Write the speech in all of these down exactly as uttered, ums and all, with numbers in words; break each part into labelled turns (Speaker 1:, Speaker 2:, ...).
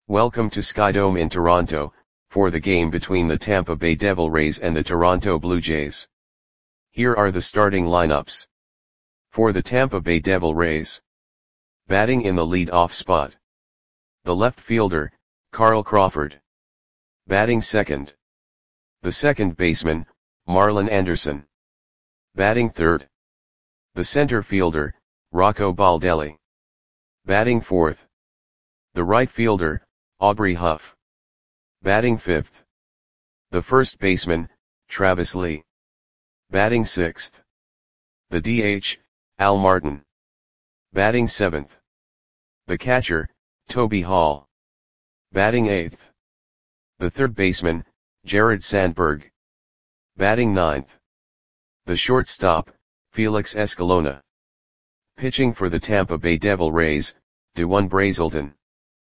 Speaker 1: Welcome to Skydome in Toronto, for the game between the Tampa Bay Devil Rays and the Toronto Blue Jays. Here are the starting lineups. For the Tampa Bay Devil Rays. Batting in the lead-off spot. The left fielder, Carl Crawford. Batting second. The second baseman, Marlon Anderson. Batting third. The center fielder, Rocco Baldelli. Batting fourth. The right fielder, Aubrey Huff. Batting fifth. The first baseman, Travis Lee. Batting sixth. The D H, Al Martin. Batting seventh. The catcher, Toby Hall. Batting eighth. The third baseman, Jared Sandberg. Batting ninth. The shortstop, Felix Escalona. Pitching for the Tampa Bay Devil Rays, Dewon Brazelton.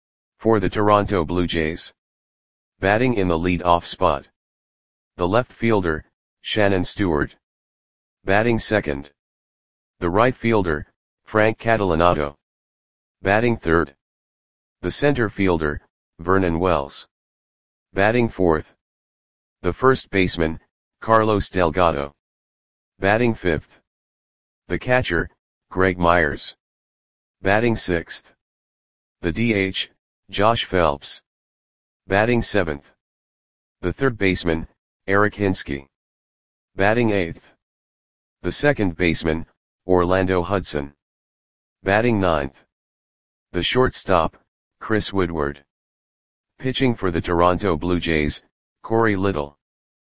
Speaker 1: For the Toronto Blue Jays. Batting in the lead-off spot. The left fielder, Shannon Stewart. Batting second. The right fielder, Frank Catalanato. Batting third. The center fielder, Vernon Wells. Batting fourth. The first baseman, Carlos Delgado. Batting fifth. The catcher, Greg Myers. Batting sixth. The D H, Josh Phelps. Batting seventh. The third baseman, Eric Hinske. Batting eighth. The second baseman, Orlando Hudson. Batting ninth. The shortstop, Chris Woodward. Pitching for the Toronto Blue Jays, Corey Little.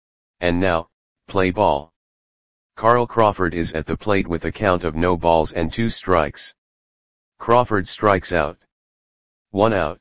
Speaker 1: And now, play ball. Carl Crawford is at the plate with a count of no balls and two strikes. Crawford strikes out. One out.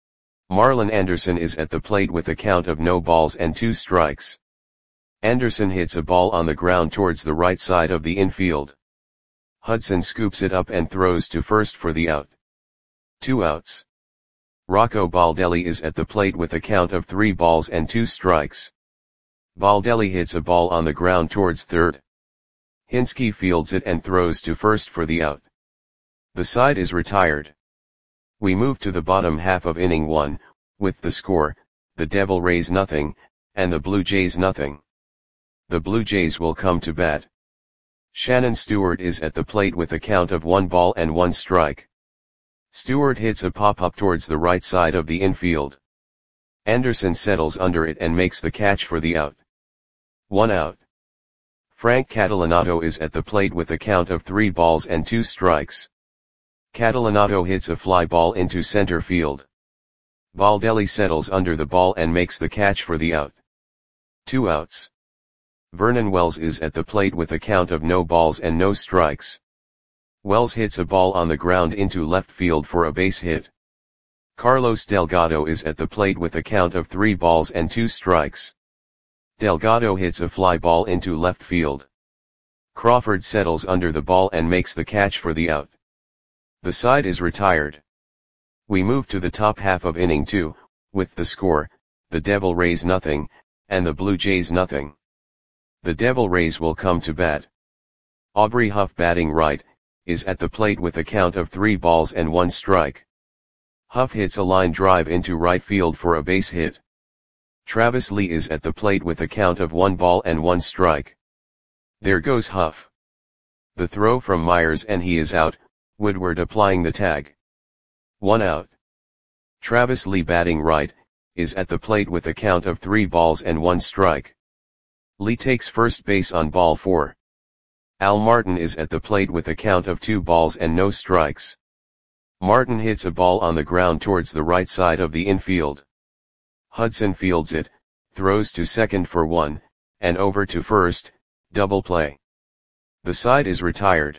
Speaker 1: Marlon Anderson is at the plate with a count of no balls and two strikes. Anderson hits a ball on the ground towards the right side of the infield. Hudson scoops it up and throws to first for the out. Two outs. Rocco Baldelli is at the plate with a count of three balls and two strikes. Baldelli hits a ball on the ground towards third. Hinske fields it and throws to first for the out. The side is retired. We move to the bottom half of inning one, with the score, the Devil Rays nothing, and the Blue Jays nothing. The Blue Jays will come to bat. Shannon Stewart is at the plate with a count of one ball and one strike. Stewart hits a pop-up towards the right side of the infield. Anderson settles under it and makes the catch for the out. One out. Frank Catalanato is at the plate with a count of three balls and two strikes. Catalanato hits a fly ball into center field. Baldelli settles under the ball and makes the catch for the out. Two outs. Vernon Wells is at the plate with a count of no balls and no strikes. Wells hits a ball on the ground into left field for a base hit. Carlos Delgado is at the plate with a count of three balls and two strikes. Delgado hits a fly ball into left field. Crawford settles under the ball and makes the catch for the out. The side is retired. We move to the top half of inning two, with the score, the Devil Rays nothing, and the Blue Jays nothing. The Devil Rays will come to bat. Aubrey Huff batting right, is at the plate with a count of three balls and one strike. Huff hits a line drive into right field for a base hit. Travis Lee is at the plate with a count of one ball and one strike. There goes Huff. The throw from Myers and he is out, Woodward applying the tag. One out. Travis Lee batting right, is at the plate with a count of three balls and one strike. Lee takes first base on ball four. Al Martin is at the plate with a count of two balls and no strikes. Martin hits a ball on the ground towards the right side of the infield. Hudson fields it, throws to second for one, and over to first, double play. The side is retired.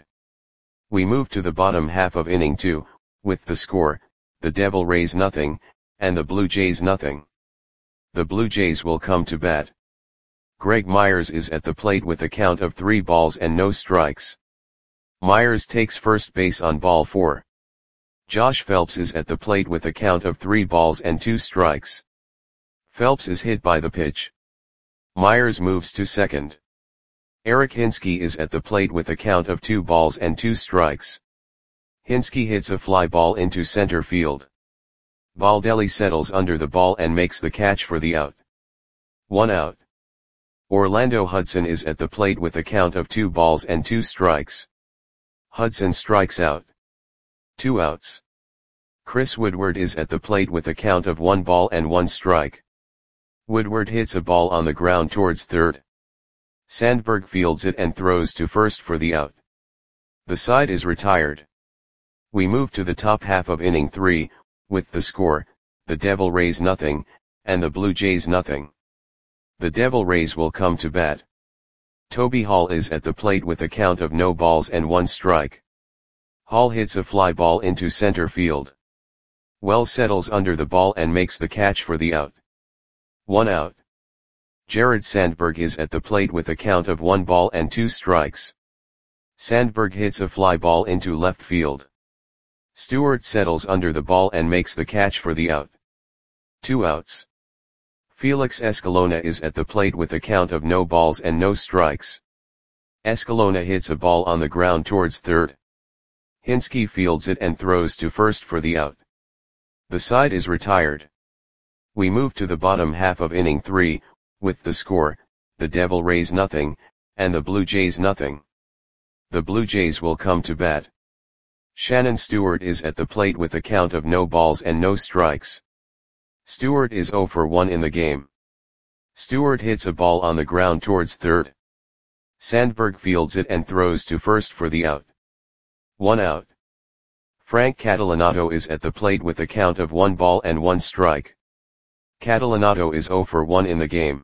Speaker 1: We move to the bottom half of inning two, with the score, the Devil Rays nothing, and the Blue Jays nothing. The Blue Jays will come to bat. Greg Myers is at the plate with a count of three balls and no strikes. Myers takes first base on ball four. Josh Phelps is at the plate with a count of three balls and two strikes. Phelps is hit by the pitch. Myers moves to second. Eric Hinske is at the plate with a count of two balls and two strikes. Hinske hits a fly ball into center field. Baldelli settles under the ball and makes the catch for the out. One out. Orlando Hudson is at the plate with a count of two balls and two strikes. Hudson strikes out. Two outs. Chris Woodward is at the plate with a count of one ball and one strike. Woodward hits a ball on the ground towards third. Sandberg fields it and throws to first for the out. The side is retired. We move to the top half of inning three, with the score, the Devil Rays nothing, and the Blue Jays nothing. The Devil Rays will come to bat. Toby Hall is at the plate with a count of no balls and one strike. Hall hits a fly ball into center field. Wells settles under the ball and makes the catch for the out. One out. Jared Sandberg is at the plate with a count of one ball and two strikes. Sandberg hits a fly ball into left field. Stewart settles under the ball and makes the catch for the out. Two outs. Felix Escalona is at the plate with a count of no balls and no strikes. Escalona hits a ball on the ground towards third. Hinske fields it and throws to first for the out. The side is retired. We move to the bottom half of inning three, with the score, the Devil Rays nothing, and the Blue Jays nothing. The Blue Jays will come to bat. Shannon Stewart is at the plate with a count of no balls and no strikes. Stewart is oh for one in the game. Stewart hits a ball on the ground towards third. Sandberg fields it and throws to first for the out. One out. Frank Catalanato is at the plate with a count of one ball and one strike. Catalanato is oh for one in the game.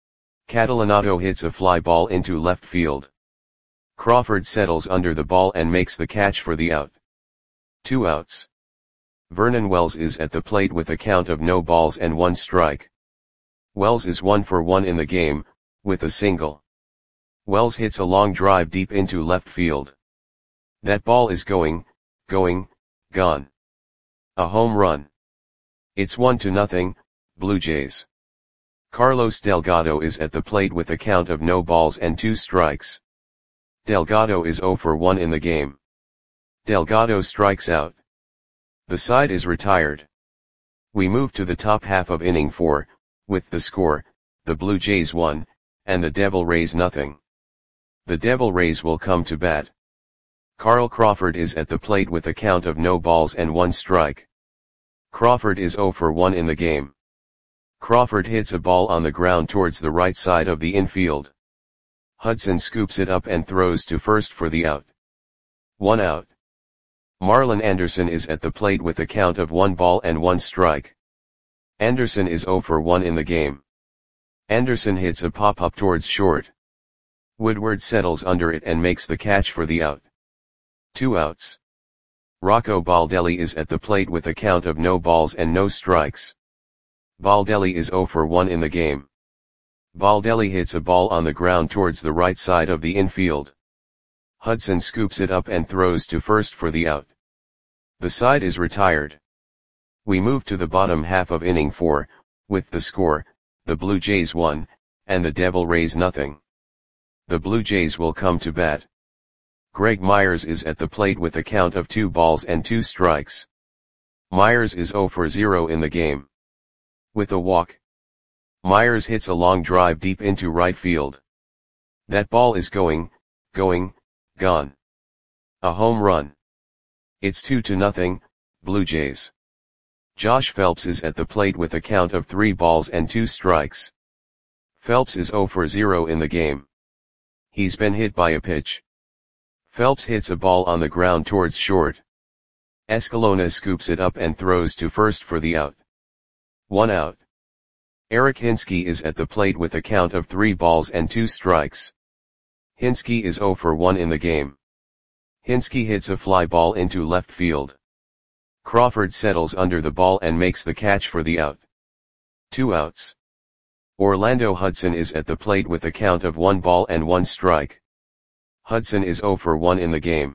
Speaker 1: Catalanato hits a fly ball into left field. Crawford settles under the ball and makes the catch for the out. Two outs. Vernon Wells is at the plate with a count of no balls and one strike. Wells is one for one in the game, with a single. Wells hits a long drive deep into left field. That ball is going, going, gone. A home run. It's one to nothing, Blue Jays. Carlos Delgado is at the plate with a count of no balls and two strikes. Delgado is oh for one in the game. Delgado strikes out. The side is retired. We move to the top half of inning four, with the score, the Blue Jays one, and the Devil Rays nothing. The Devil Rays will come to bat. Carl Crawford is at the plate with a count of no balls and one strike. Crawford is oh for one in the game. Crawford hits a ball on the ground towards the right side of the infield. Hudson scoops it up and throws to first for the out. One out. Marlon Anderson is at the plate with a count of one ball and one strike. Anderson is oh for one in the game. Anderson hits a pop-up towards short. Woodward settles under it and makes the catch for the out. Two outs. Rocco Baldelli is at the plate with a count of no balls and no strikes. Baldelli is oh for one in the game. Baldelli hits a ball on the ground towards the right side of the infield. Hudson scoops it up and throws to first for the out. The side is retired. We move to the bottom half of inning four, with the score, the Blue Jays one, and the Devil Rays nothing. The Blue Jays will come to bat. Greg Myers is at the plate with a count of two balls and two strikes. Myers is oh for zero in the game. With a walk. Myers hits a long drive deep into right field. That ball is going, going, gone. A home run. It's two to nothing, Blue Jays. Josh Phelps is at the plate with a count of three balls and two strikes. Phelps is oh for zero in the game. He's been hit by a pitch. Phelps hits a ball on the ground towards short. Escalona scoops it up and throws to first for the out. One out. Eric Hinske is at the plate with a count of three balls and two strikes. Hinske is oh for one in the game. Hinske hits a fly ball into left field. Crawford settles under the ball and makes the catch for the out. Two outs. Orlando Hudson is at the plate with a count of one ball and one strike. Hudson is oh for one in the game.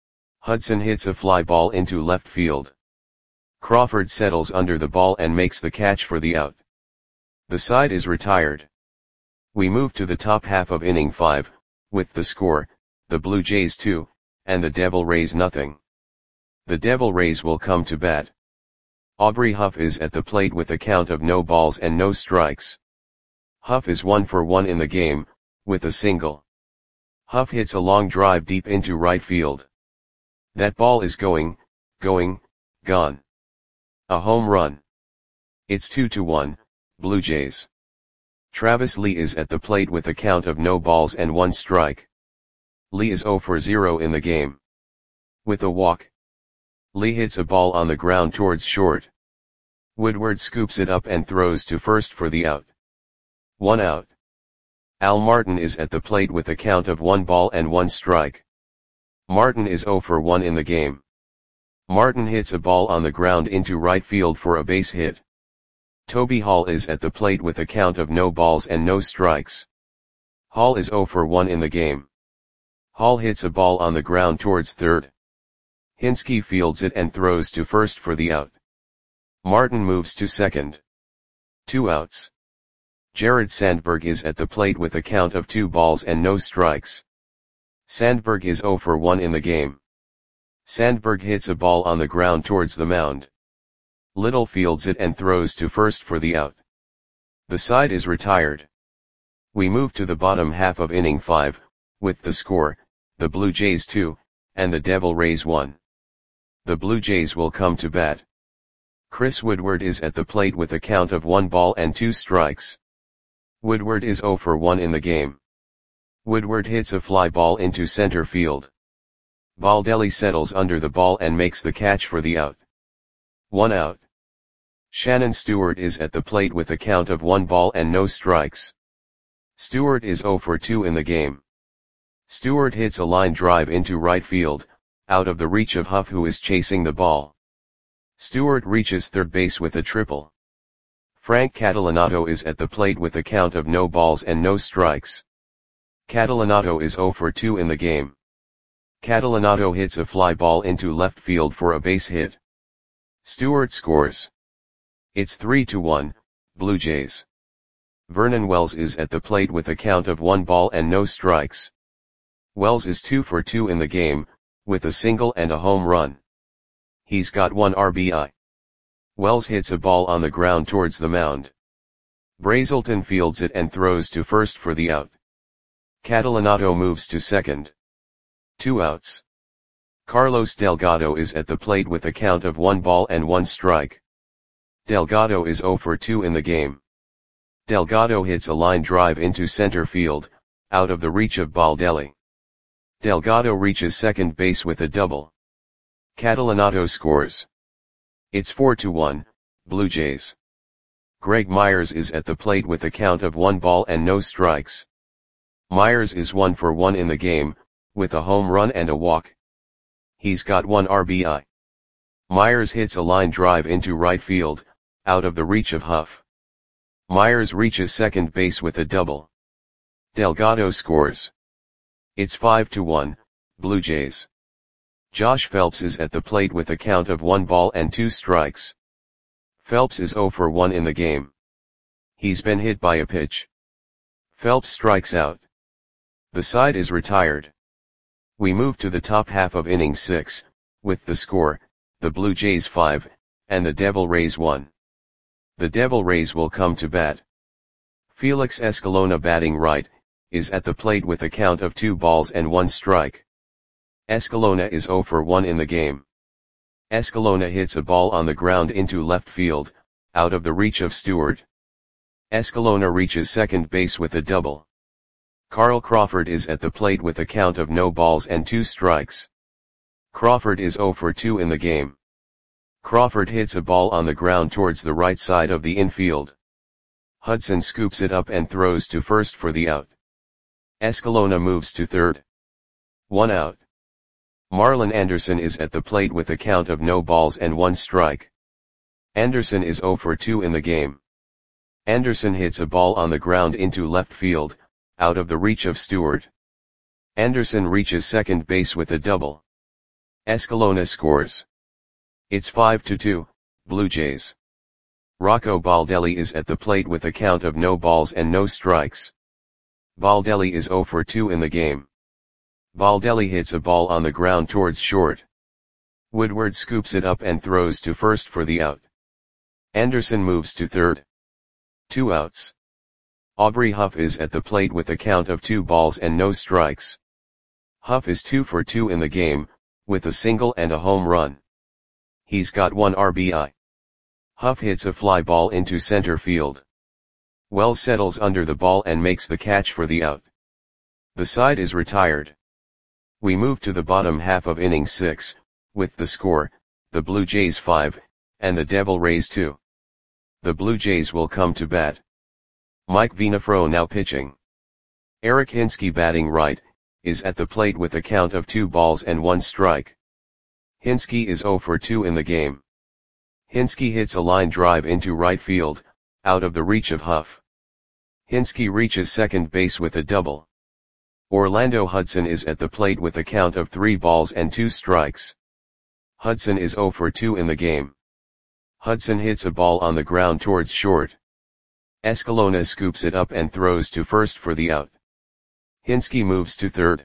Speaker 1: Hudson hits a fly ball into left field. Crawford settles under the ball and makes the catch for the out. The side is retired. We move to the top half of inning five, with the score, the Blue Jays two, and the Devil Rays nothing. The Devil Rays will come to bat. Aubrey Huff is at the plate with a count of no balls and no strikes. Huff is one for one in the game, with a single. Huff hits a long drive deep into right field. That ball is going, going, gone. A home run. It's two to one, Blue Jays. Travis Lee is at the plate with a count of no balls and one strike. Lee is zero for zero in the game. With a walk. Lee hits a ball on the ground towards short. Woodward scoops it up and throws to first for the out. One out. Al Martin is at the plate with a count of one ball and one strike. Martin is zero for one in the game. Martin hits a ball on the ground into right field for a base hit. Toby Hall is at the plate with a count of no balls and no strikes. Hall is zero for one in the game. Hall hits a ball on the ground towards third. Hinske fields it and throws to first for the out. Martin moves to second. Two outs. Jared Sandberg is at the plate with a count of two balls and no strikes. Sandberg is zero for one in the game. Sandberg hits a ball on the ground towards the mound. Little fields it and throws to first for the out. The side is retired. We move to the bottom half of inning five, with the score, the Blue Jays two, and the Devil Rays one. The Blue Jays will come to bat. Chris Woodward is at the plate with a count of one ball and two strikes. Woodward is zero for one in the game. Woodward hits a fly ball into center field. Baldelli settles under the ball and makes the catch for the out. One out. Shannon Stewart is at the plate with a count of one ball and no strikes. Stewart is zero for two in the game. Stewart hits a line drive into right field, out of the reach of Huff, who is chasing the ball. Stewart reaches third base with a triple. Frank Catalanato is at the plate with a count of no balls and no strikes. Catalanato is zero for two in the game. Catalanato hits a fly ball into left field for a base hit. Stewart scores. It's three to one, Blue Jays. Vernon Wells is at the plate with a count of one ball and no strikes. Wells is two for two in the game, with a single and a home run. He's got one R B I. Wells hits a ball on the ground towards the mound. Brazelton fields it and throws to first for the out. Catalanato moves to second. Two outs. Carlos Delgado is at the plate with a count of one ball and one strike. Delgado is zero for two in the game. Delgado hits a line drive into center field, out of the reach of Baldelli. Delgado reaches second base with a double. Catalanato scores. It's four to one, Blue Jays. Greg Myers is at the plate with a count of one ball and no strikes. Myers is one for one in the game, with a home run and a walk. He's got one R B I. Myers hits a line drive into right field, out of the reach of Huff. Myers reaches second base with a double. Delgado scores. It's five to one, Blue Jays. Josh Phelps is at the plate with a count of one ball and two strikes. Phelps is zero for one in the game. He's been hit by a pitch. Phelps strikes out. The side is retired. We move to the top half of inning six, with the score, the Blue Jays five, and the Devil Rays one. The Devil Rays will come to bat. Felix Escalona, batting right, is at the plate with a count of two balls and one strike. Escalona is zero for one in the game. Escalona hits a ball on the ground into left field, out of the reach of Stewart. Escalona reaches second base with a double. Carl Crawford is at the plate with a count of no balls and two strikes. Crawford is zero for two in the game. Crawford hits a ball on the ground towards the right side of the infield. Hudson scoops it up and throws to first for the out. Escalona moves to third. One out. Marlon Anderson is at the plate with a count of no balls and one strike. Anderson is zero for two in the game. Anderson hits a ball on the ground into left field, out of the reach of Stewart. Anderson reaches second base with a double. Escalona scores. It's five to two, Blue Jays. Rocco Baldelli is at the plate with a count of no balls and no strikes. Baldelli is zero for two in the game. Baldelli hits a ball on the ground towards short. Woodward scoops it up and throws to first for the out. Anderson moves to third. Two outs. Aubrey Huff is at the plate with a count of two balls and no strikes. Huff is two for two in the game, with a single and a home run. He's got one R B I. Huff hits a fly ball into center field. Wells settles under the ball and makes the catch for the out. The side is retired. We move to the bottom half of inning six, with the score, the Blue Jays five, and the Devil Rays two. The Blue Jays will come to bat. Mike Venafro now pitching. Eric Hinske batting right, is at the plate with a count of two balls and one strike. Hinske is zero for two in the game. Hinske hits a line drive into right field, out of the reach of Huff. Hinske reaches second base with a double. Orlando Hudson is at the plate with a count of three balls and two strikes. Hudson is zero for two in the game. Hudson hits a ball on the ground towards short. Escalona scoops it up and throws to first for the out. Hinske moves to third.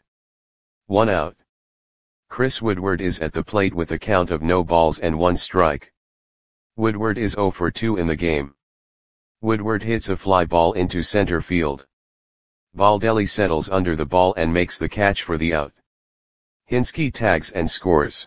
Speaker 1: One out. Chris Woodward is at the plate with a count of no balls and one strike. Woodward is zero for two in the game. Woodward hits a fly ball into center field. Baldelli settles under the ball and makes the catch for the out. Hinske tags and scores.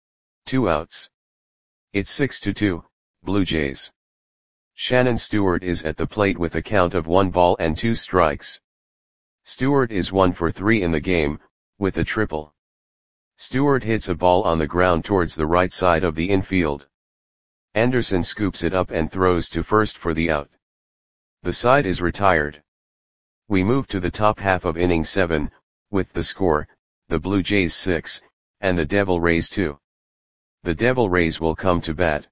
Speaker 1: Two outs. It's six to two, Blue Jays. Shannon Stewart is at the plate with a count of one ball and two strikes. Stewart is one for three in the game, with a triple. Stewart hits a ball on the ground towards the right side of the infield. Anderson scoops it up and throws to first for the out. The side is retired. We move to the top half of inning seven, with the score, the Blue Jays six, and the Devil Rays two. The Devil Rays will come to bat.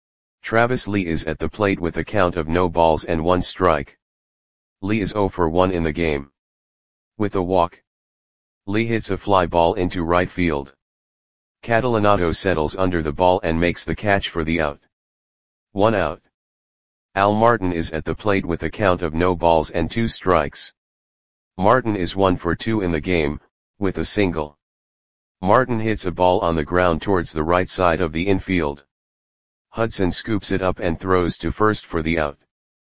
Speaker 1: Travis Lee is at the plate with a count of no balls and one strike. Lee is zero for one in the game. With a walk, Lee hits a fly ball into right field. Catalanato settles under the ball and makes the catch for the out. One out. Al Martin is at the plate with a count of no balls and two strikes. Martin is one for two in the game, with a single. Martin hits a ball on the ground towards the right side of the infield. Hudson scoops it up and throws to first for the out.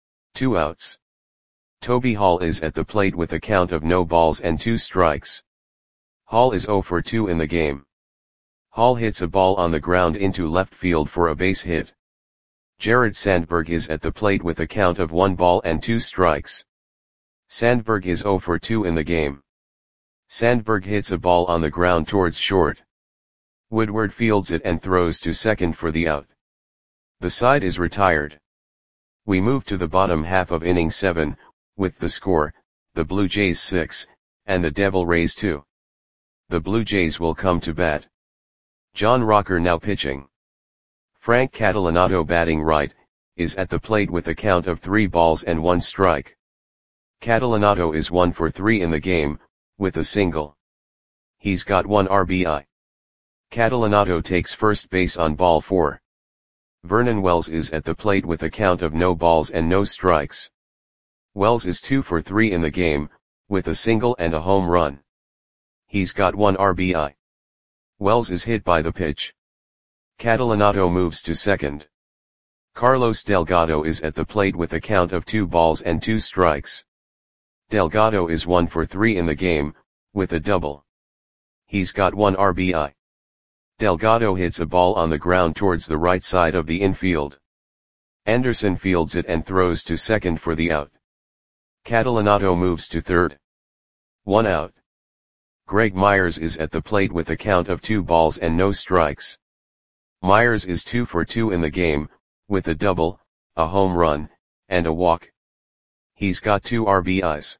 Speaker 1: Two outs. Toby Hall is at the plate with a count of no balls and two strikes. Hall is zero for two in the game. Hall hits a ball on the ground into left field for a base hit. Jared Sandberg is at the plate with a count of one ball and two strikes. Sandberg is zero for two in the game. Sandberg hits a ball on the ground towards short. Woodward fields it and throws to second for the out. The side is retired. We move to the bottom half of inning seven, with the score, the Blue Jays six, and the Devil Rays two. The Blue Jays will come to bat. John Rocker now pitching. Frank Catalanato batting right, is at the plate with a count of three balls and one strike. Catalanato is one for three in the game, with a single. He's got one R B I. Catalanato takes first base on ball four. Vernon Wells is at the plate with a count of no balls and no strikes. Wells is two for three in the game, with a single and a home run. He's got one R B I. Wells is hit by the pitch. Catalanato moves to second. Carlos Delgado is at the plate with a count of two balls and two strikes. Delgado is one for three in the game, with a double. He's got one R B I. Delgado hits a ball on the ground towards the right side of the infield. Anderson fields it and throws to second for the out. Catalanato moves to third. One out. Greg Myers is at the plate with a count of two balls and no strikes. Myers is two for two in the game, with a double, a home run, and a walk. He's got two R B Is.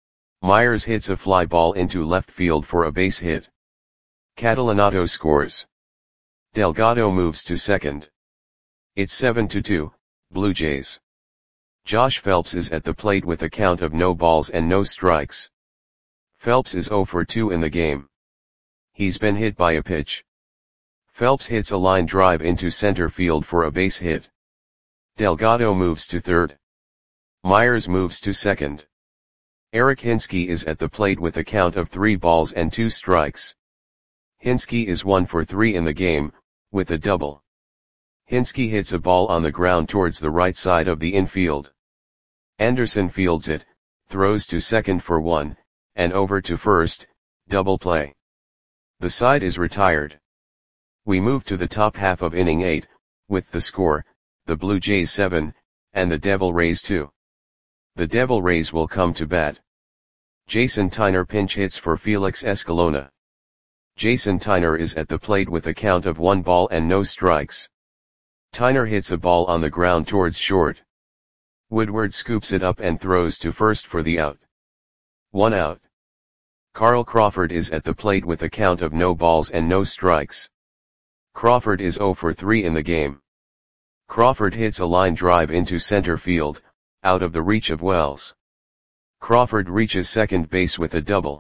Speaker 1: Myers hits a fly ball into left field for a base hit. Catalanato scores. Delgado moves to second. It's seven to two, Blue Jays. Josh Phelps is at the plate with a count of no balls and no strikes. Phelps is zero for two in the game. He's been hit by a pitch. Phelps hits a line drive into center field for a base hit. Delgado moves to third. Myers moves to second. Eric Hinske is at the plate with a count of three balls and two strikes. Hinske is one for three in the game, with a double. Hinske hits a ball on the ground towards the right side of the infield. Anderson fields it, throws to second for one, and over to first, double play. The side is retired. We move to the top half of inning eight, with the score, the Blue Jays seven, and the Devil Rays two. The Devil Rays will come to bat. Jason Tyner pinch hits for Felix Escalona. Jason Tyner is at the plate with a count of one ball and no strikes. Tyner hits a ball on the ground towards short. Woodward scoops it up and throws to first for the out. One out. Carl Crawford is at the plate with a count of no balls and no strikes. Crawford is zero for three in the game. Crawford hits a line drive into center field, out of the reach of Wells. Crawford reaches second base with a double.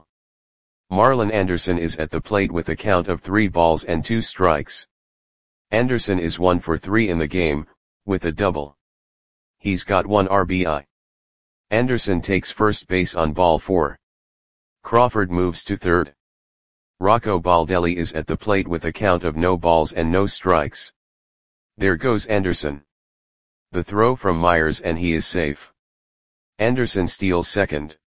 Speaker 1: Marlon Anderson is at the plate with a count of three balls and two strikes. Anderson is one for three in the game, with a double. He's got one R B I. Anderson takes first base on ball four. Crawford moves to third. Rocco Baldelli is at the plate with a count of no balls and no strikes. There goes Anderson. The throw from Myers and he is safe. Anderson steals second.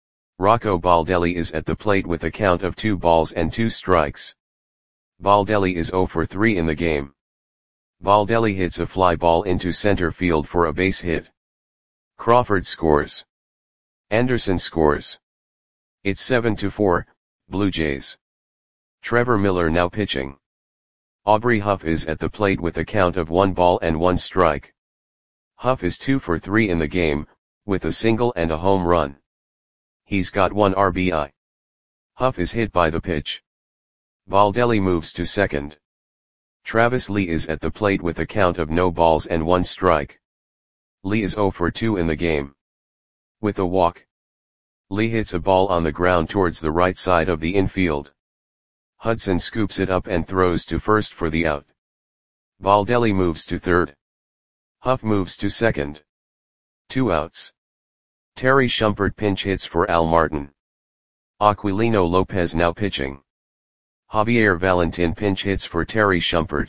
Speaker 1: Rocco Baldelli is at the plate with a count of two balls and two strikes. Baldelli is zero for three in the game. Baldelli hits a fly ball into center field for a base hit. Crawford scores. Anderson scores. It's seven to four, Blue Jays. Trevor Miller now pitching. Aubrey Huff is at the plate with a count of one ball and one strike. Huff is two for three in the game, with a single and a home run. He's got one R B I. Huff is hit by the pitch. Baldelli moves to second. Travis Lee is at the plate with a count of no balls and one strike. Lee is zero for two in the game. With a walk. Lee hits a ball on the ground towards the right side of the infield. Hudson scoops it up and throws to first for the out. Baldelli moves to third. Huff moves to second. Two outs. Terry Shumpert pinch hits for Al Martin. Aquilino Lopez now pitching. Javier Valentin pinch hits for Terry Shumpert.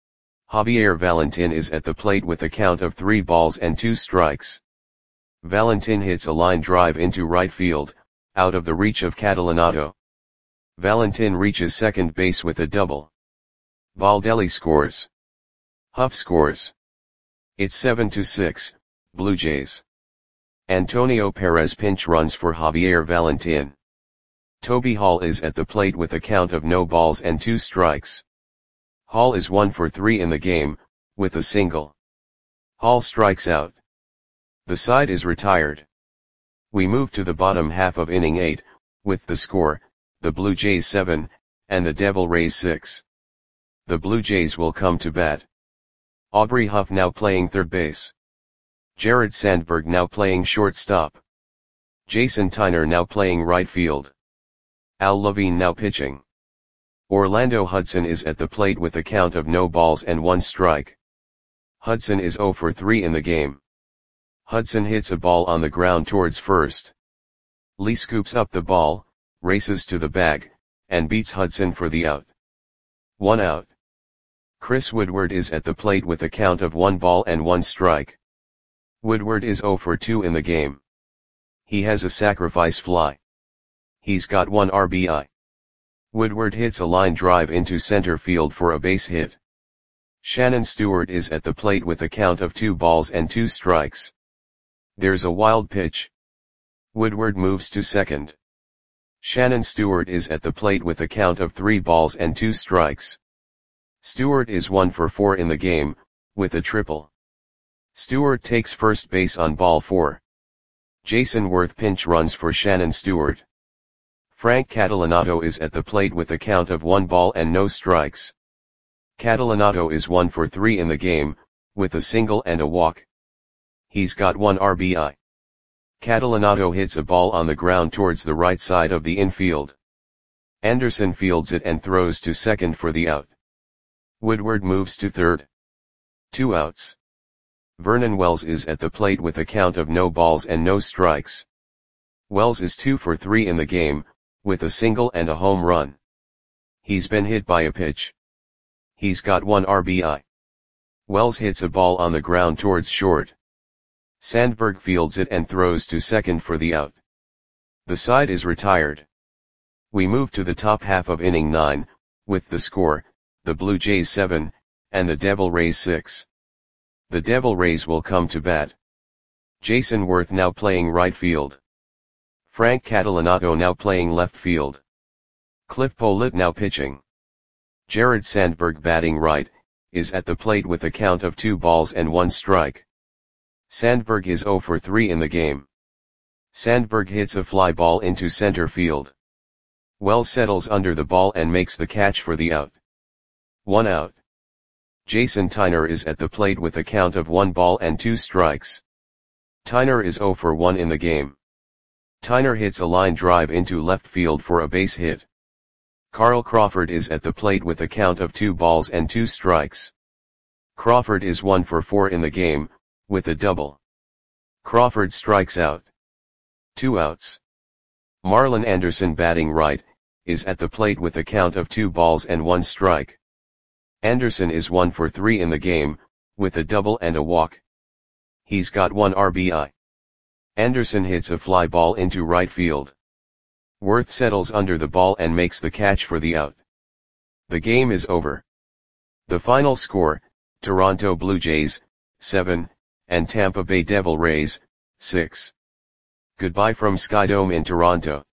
Speaker 1: Javier Valentin is at the plate with a count of three balls and two strikes. Valentin hits a line drive into right field, out of the reach of Catalanato. Valentin reaches second base with a double. Baldelli scores. Huff scores. It's seven to six, Blue Jays. Antonio Perez pinch runs for Javier Valentin. Toby Hall is at the plate with a count of no balls and two strikes. Hall is one for three in the game, with a single. Hall strikes out. The side is retired. We move to the bottom half of inning eight, with the score, the Blue Jays seven, and the Devil Rays six. The Blue Jays will come to bat. Aubrey Huff now playing third base. Jared Sandberg now playing shortstop. Jason Tyner now playing right field. Al Levine now pitching. Orlando Hudson is at the plate with a count of no balls and one strike. Hudson is zero for three in the game. Hudson hits a ball on the ground towards first. Lee scoops up the ball, races to the bag, and beats Hudson for the out. One out. Chris Woodward is at the plate with a count of one ball and one strike. Woodward is zero for two in the game. He has a sacrifice fly. He's got one R B I. Woodward hits a line drive into center field for a base hit. Shannon Stewart is at the plate with a count of two balls and two strikes. There's a wild pitch. Woodward moves to second. Shannon Stewart is at the plate with a count of three balls and two strikes. Stewart is one for four in the game, with a triple. Stewart takes first base on ball four. Jason Worth pinch runs for Shannon Stewart. Frank Catalanato is at the plate with a count of one ball and no strikes. Catalanato is one for three in the game, with a single and a walk. He's got one R B I. Catalanato hits a ball on the ground towards the right side of the infield. Anderson fields it and throws to second for the out. Woodward moves to third. Two outs. Vernon Wells is at the plate with a count of no balls and no strikes. Wells is two for three in the game, with a single and a home run. He's been hit by a pitch. He's got one R B I. Wells hits a ball on the ground towards short. Sandberg fields it and throws to second for the out. The side is retired. We move to the top half of inning nine, with the score, the Blue Jays seven, and the Devil Rays six. The Devil Rays will come to bat. Jason Worth now playing right field. Frank Catalanato now playing left field. Cliff Pollitt now pitching. Jared Sandberg batting right, is at the plate with a count of two balls and one strike. Sandberg is zero for three in the game. Sandberg hits a fly ball into center field. Wells settles under the ball and makes the catch for the out. One out. Jason Tyner is at the plate with a count of one ball and two strikes. Tyner is zero for one in the game. Tyner hits a line drive into left field for a base hit. Carl Crawford is at the plate with a count of two balls and two strikes. Crawford is one for four in the game, with a double. Crawford strikes out. Two outs. Marlon Anderson batting right, is at the plate with a count of two balls and one strike. Anderson is one for three in the game, with a double and a walk. He's got one R B I. Anderson hits a fly ball into right field. Worth settles under the ball and makes the catch for the out. The game is over. The final score, Toronto Blue Jays, seven, and Tampa Bay Devil Rays, six. Goodbye from Skydome in Toronto.